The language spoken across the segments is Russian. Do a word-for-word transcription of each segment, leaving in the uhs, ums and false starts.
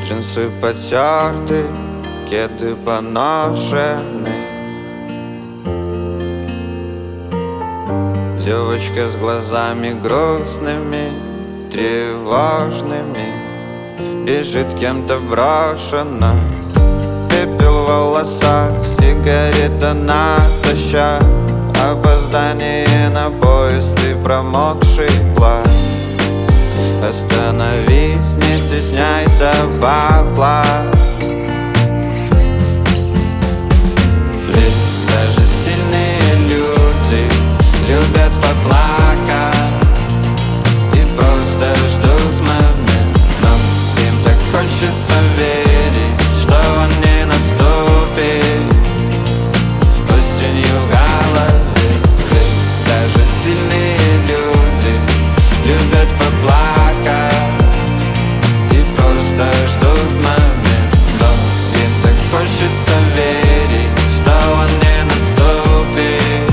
Джинсы потерты, кеды поношены. Девочка с глазами грустными, тревожными, бежит кем-то брошена. Пепел в волосах, сигарета натощак, опоздание на поезд и промокший плащ. Остановись, не стесняйся, поплачь. Ведь даже сильные люди любят поплакать и просто ждут момент. Но им так хочется верить, что он не наступит осенью в голове. Ведь даже сильные люди любят поплакать и просто ждут момент. Но им так хочется верить, что он не наступит.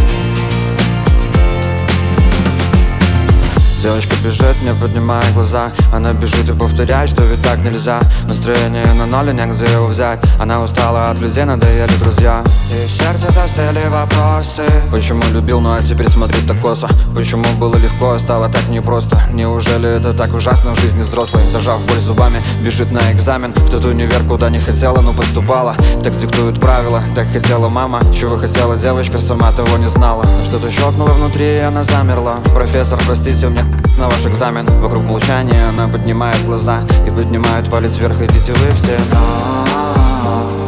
Девочка бежит, не поднимая глаза. Она бежит и повторяет, что ведь так нельзя. Настроение на ноль, и негде его взять. Она устала от людей, надоели друзья. И в сердце застыли вопросы: почему любил, ну а теперь смотрит так косо? Почему было легко, а стало так непросто? Неужели это так ужасно в жизни взрослой? Зажав боль зубами, бежит на экзамен в тот универ, куда не хотела, но поступала. Так диктуют правила, так хотела мама. Чего хотела девочка, сама того не знала. Но что-то щелкнуло внутри, и она замерла. Профессор, простите мне на ваш экзамен. Вокруг молчания, она поднимает глаза и поднимает палец вверх. Идите вы все.